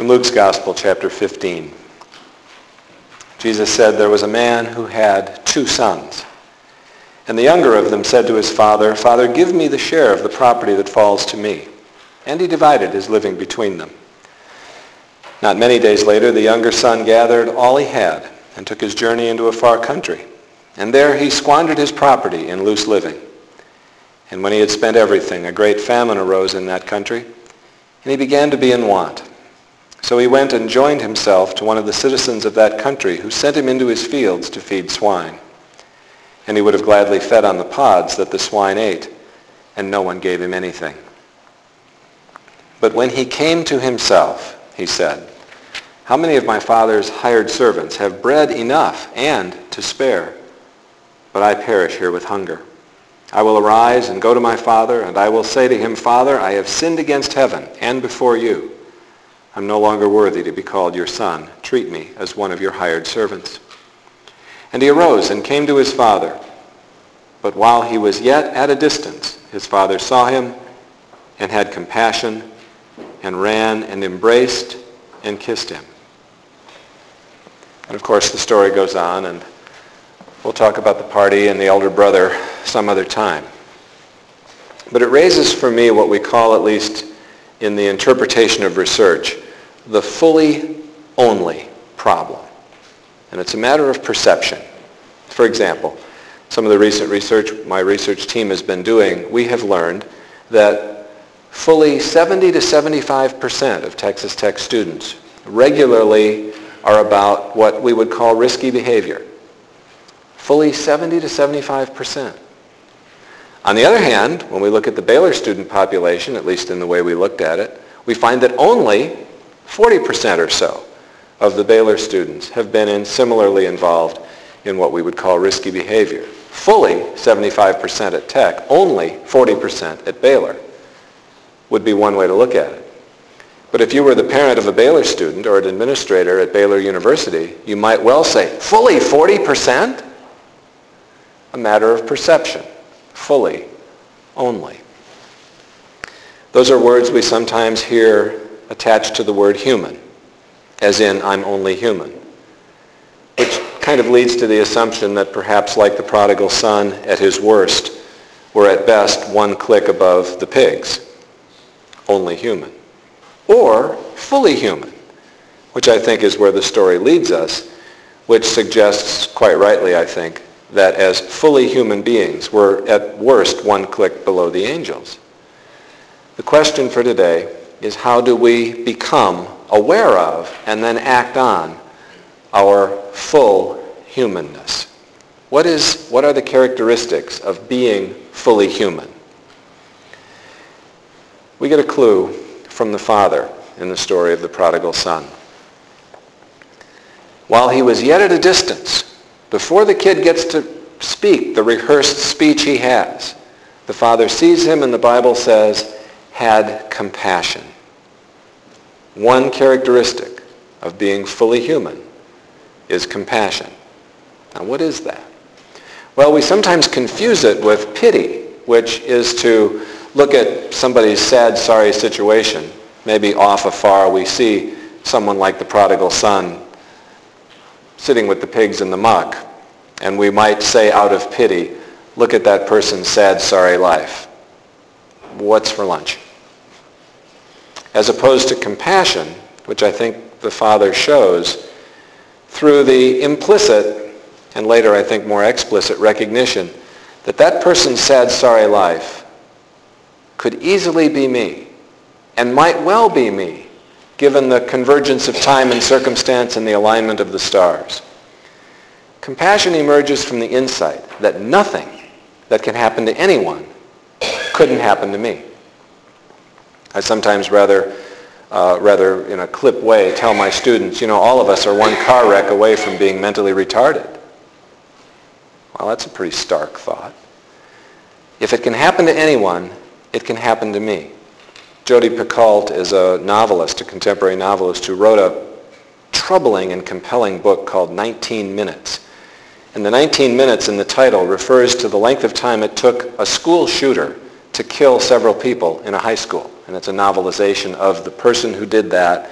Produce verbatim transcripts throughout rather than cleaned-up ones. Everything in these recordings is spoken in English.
From Luke's Gospel, chapter fifteen. Jesus said, "There was a man who had two sons. And the younger of them said to his father, 'Father, give me the share of the property that falls to me.' And he divided his living between them. Not many days later, the younger son gathered all he had and took his journey into a far country. And there he squandered his property in loose living. And when he had spent everything, a great famine arose in that country, and he began to be in want. So he went and joined himself to one of the citizens of that country, who sent him into his fields to feed swine. And he would have gladly fed on the pods that the swine ate, and no one gave him anything. But when he came to himself, he said, 'How many of my father's hired servants have bread enough and to spare? But I perish here with hunger. I will arise and go to my father, and I will say to him, Father, I have sinned against heaven and before you. I'm no longer worthy to be called your son. Treat me as one of your hired servants.' And he arose and came to his father. But while he was yet at a distance, his father saw him and had compassion and ran and embraced and kissed him." And of course the story goes on, and we'll talk about the party and the elder brother some other time. But it raises for me what we call, at least in the interpretation of research, the fully only problem. And it's a matter of perception. For example, some of the recent research my research team has been doing, we have learned that fully seventy to seventy-five percent of Texas Tech students regularly are about what we would call risky behavior. Fully seventy to seventy-five percent. On the other hand, when we look at the Baylor student population, at least in the way we looked at it, we find that only forty percent or so of the Baylor students have been in similarly involved in what we would call risky behavior. Fully seventy-five percent at Tech, only forty percent at Baylor would be one way to look at it. But if you were the parent of a Baylor student or an administrator at Baylor University, you might well say, fully forty percent? A matter of perception. Fully only. Those are words we sometimes hear attached to the word human, as in, I'm only human, which kind of leads to the assumption that perhaps like the prodigal son at his worst, we're at best one click above the pigs, only human. Or fully human, which I think is where the story leads us, which suggests, quite rightly I think, that as fully human beings, we're at worst one click below the angels. The question for today is, how do we become aware of and then act on our full humanness? What is, what are the characteristics of being fully human? We get a clue from the father in the story of the prodigal son. While he was yet at a distance, before the kid gets to speak the rehearsed speech he has, the father sees him, and the Bible says, had compassion. One characteristic of being fully human is compassion. Now, what is that? Well, we sometimes confuse it with pity, which is to look at somebody's sad, sorry situation. Maybe off afar we see someone like the prodigal son sitting with the pigs in the muck, and we might say out of pity, look at that person's sad, sorry life. What's for lunch? As opposed to compassion, which I think the father shows through the implicit, and later I think more explicit, recognition that that person's sad, sorry life could easily be me, and might well be me, given the convergence of time and circumstance and the alignment of the stars. Compassion emerges from the insight that nothing that can happen to anyone couldn't happen to me. I sometimes rather, uh, rather in a clip way, tell my students, you know, all of us are one car wreck away from being mentally retarded. Well, that's a pretty stark thought. If it can happen to anyone, it can happen to me. Jodi Picoult is a novelist, a contemporary novelist, who wrote a troubling and compelling book called nineteen minutes. And the nineteen minutes in the title refers to the length of time it took a school shooter to kill several people in a high school. And it's a novelization of the person who did that,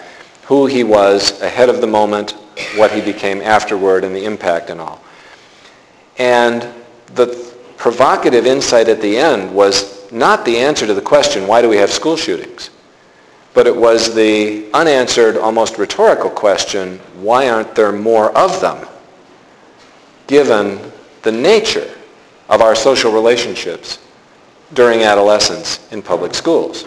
who he was ahead of the moment, what he became afterward, and the impact and all. And the provocative insight at the end was not the answer to the question, why do we have school shootings? But it was the unanswered, almost rhetorical question, why aren't there more of them, given the nature of our social relationships during adolescence in public schools?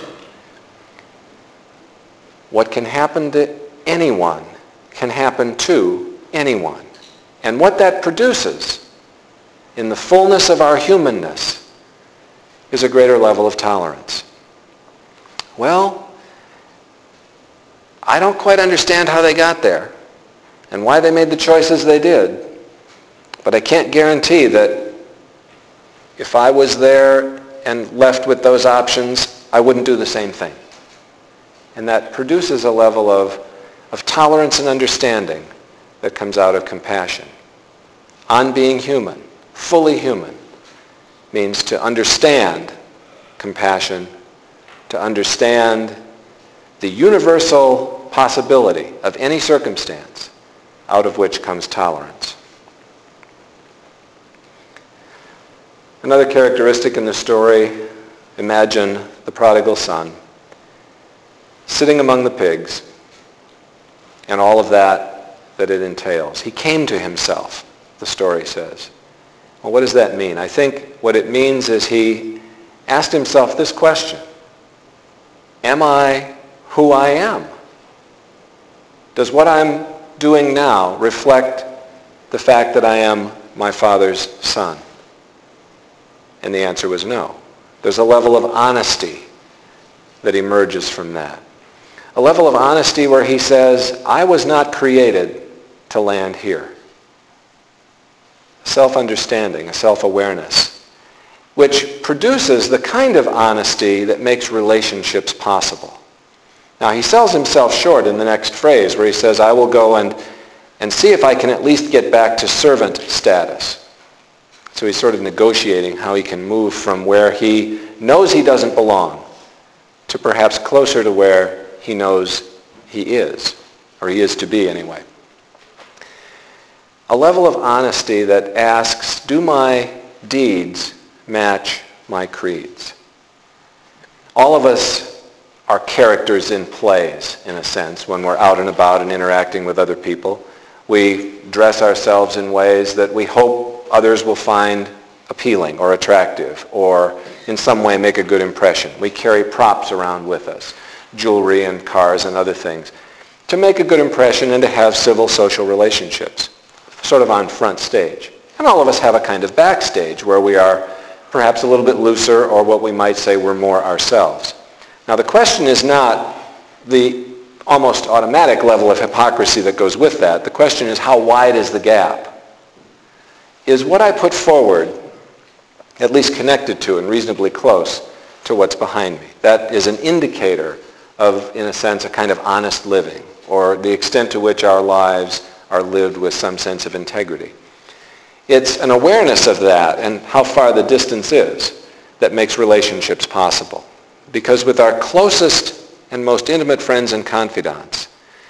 What can happen to anyone can happen to anyone. And what that produces in the fullness of our humanness is a greater level of tolerance. Well, I don't quite understand how they got there and why they made the choices they did, but I can't guarantee that if I was there and left with those options, I wouldn't do the same thing. And that produces a level of, of tolerance and understanding that comes out of compassion. On being human, fully human, means to understand compassion, to understand the universal possibility of any circumstance out of which comes tolerance. Another characteristic in the story, imagine the prodigal son sitting among the pigs and all of that that it entails. He came to himself, the story says. Well, what does that mean? I think what it means is he asked himself this question: am I who I am? Does what I'm doing now reflect the fact that I am my father's son? And the answer was no. There's a level of honesty that emerges from that. A level of honesty where he says, I was not created to land here. Self-understanding, a self-awareness, which produces the kind of honesty that makes relationships possible. Now, he sells himself short in the next phrase where he says, I will go and, and see if I can at least get back to servant status. So he's sort of negotiating how he can move from where he knows he doesn't belong to perhaps closer to where he knows he is, or he is to be anyway. A level of honesty that asks, do my deeds match my creeds? All of us are characters in plays, in a sense, when we're out and about and interacting with other people. We dress ourselves in ways that we hope others will find appealing or attractive or in some way make a good impression. We carry props around with us, jewelry and cars and other things, to make a good impression and to have civil social relationships, sort of on front stage. And all of us have a kind of backstage where we are perhaps a little bit looser, or what we might say we're more ourselves. Now, the question is not the almost automatic level of hypocrisy that goes with that. The question is, how wide is the gap? Is what I put forward at least connected to and reasonably close to what's behind me? That is an indicator of, in a sense, a kind of honest living, or the extent to which our lives are lived with some sense of integrity. It's an awareness of that and how far the distance is that makes relationships possible. Because with our closest and most intimate friends and confidants,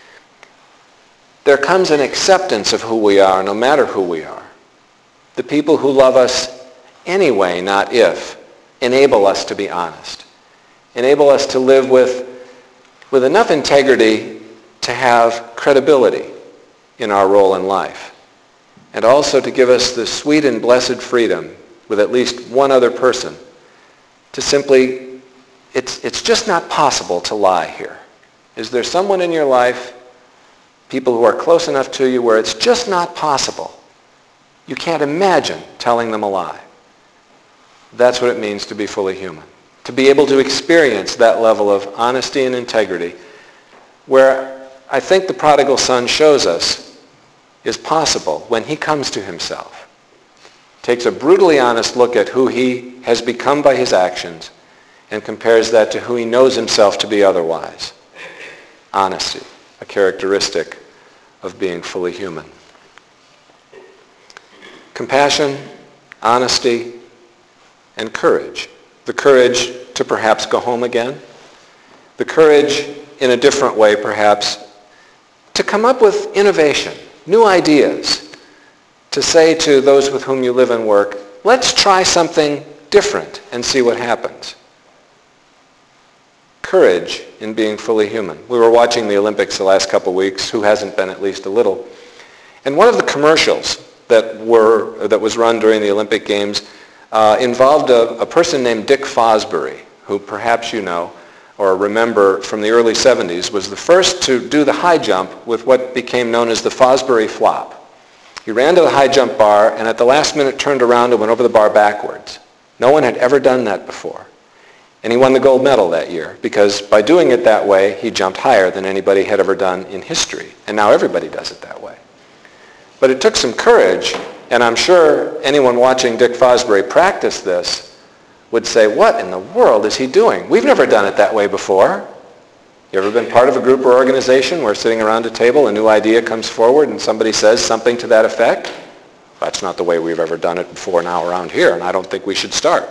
there comes an acceptance of who we are, no matter who we are. The people who love us anyway, not if, enable us to be honest, enable us to live with, with enough integrity to have credibility in our role in life, and also to give us the sweet and blessed freedom with at least one other person to simply, it's, it's just not possible to lie here. Is there someone in your life, people who are close enough to you, where it's just not possible? You can't imagine telling them a lie. That's what it means to be fully human. To be able to experience that level of honesty and integrity, where I think the prodigal son shows us is possible when he comes to himself, takes a brutally honest look at who he has become by his actions, and compares that to who he knows himself to be otherwise. Honesty, a characteristic of being fully human. Compassion, honesty, and courage. The courage to perhaps go home again. The courage, in a different way perhaps, to come up with innovation, new ideas, to say to those with whom you live and work, let's try something different and see what happens. Courage in being fully human. We were watching the Olympics the last couple weeks. Who hasn't been at least a little? And one of the commercials that were that was run during the Olympic Games uh, involved a, a person named Dick Fosbury, who perhaps you know or remember from the early seventies, was the first to do the high jump with what became known as the Fosbury flop. He ran to the high jump bar and at the last minute turned around and went over the bar backwards. No one had ever done that before. And he won the gold medal that year because by doing it that way, he jumped higher than anybody had ever done in history. And now everybody does it that way. But it took some courage, and I'm sure anyone watching Dick Fosbury practice this would say, what in the world is he doing? We've never done it that way before. You ever been part of a group or organization where sitting around a table, a new idea comes forward and somebody says something to that effect? That's not the way we've ever done it before now around here, and I don't think we should start.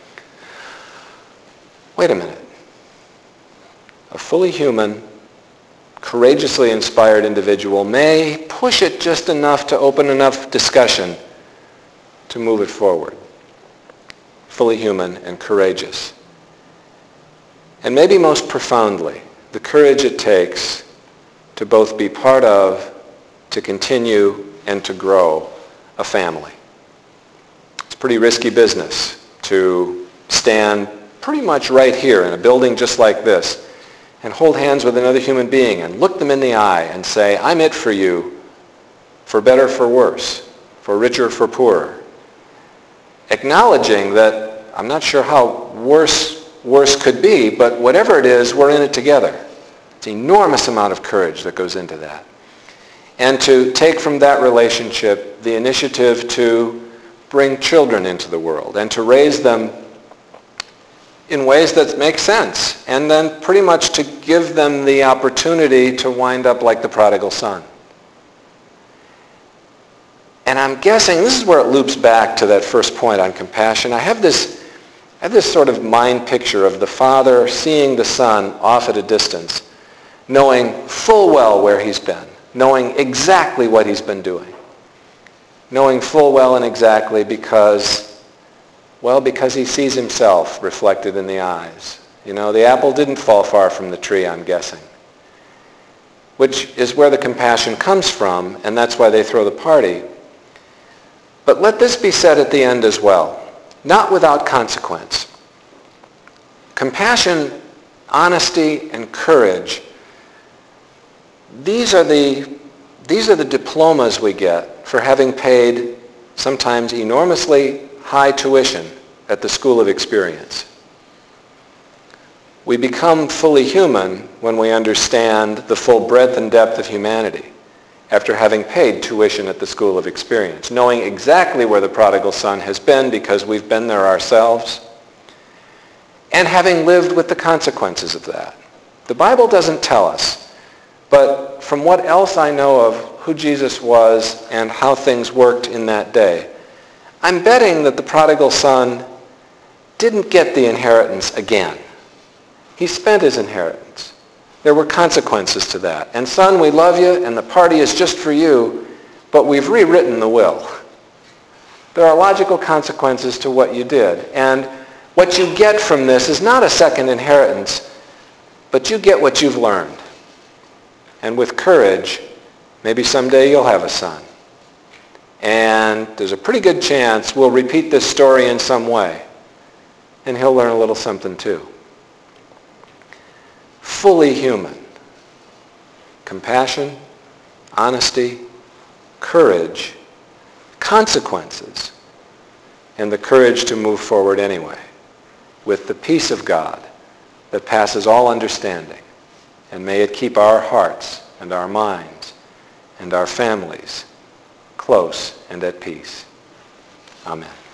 Wait a minute. A fully human, courageously inspired individual may push it just enough to open enough discussion to move it forward. Fully human and courageous. And maybe most profoundly, the courage it takes to both be part of, to continue, and to grow a family. It's pretty risky business to stand pretty much right here in a building just like this and hold hands with another human being and look them in the eye and say, I'm it for you, for better, for worse, for richer, for poorer. Acknowledging that I'm not sure how worse, worse could be, but whatever it is, we're in it together. It's an enormous amount of courage that goes into that. And to take from that relationship the initiative to bring children into the world and to raise them in ways that make sense, and then pretty much to give them the opportunity to wind up like the prodigal son. And I'm guessing this is where it loops back to that first point on compassion. I have this, I have this sort of mind picture of the father seeing the son off at a distance, knowing full well where he's been, knowing exactly what he's been doing, knowing full well and exactly because Well, because he sees himself reflected in the eyes. You know, the apple didn't fall far from the tree, I'm guessing. Which is where the compassion comes from, and that's why they throw the party. But let this be said at the end as well, not without consequence. Compassion, honesty, and courage, these are the, these are the diplomas we get for having paid sometimes enormously high tuition at the school of experience. We become fully human when we understand the full breadth and depth of humanity after having paid tuition at the school of experience, knowing exactly where the prodigal son has been because we've been there ourselves, and having lived with the consequences of that. The Bible doesn't tell us, but from what else I know of who Jesus was and how things worked in that day, I'm betting that the prodigal son didn't get the inheritance again. He spent his inheritance. There were consequences to that. And son, we love you, and the party is just for you, but we've rewritten the will. There are logical consequences to what you did. And what you get from this is not a second inheritance, but you get what you've learned. And with courage, maybe someday you'll have a son. And there's a pretty good chance we'll repeat this story in some way. And he'll learn a little something too. Fully human. Compassion, honesty, courage, consequences, and the courage to move forward anyway, with the peace of God that passes all understanding. And may it keep our hearts and our minds and our families close and at peace. Amen.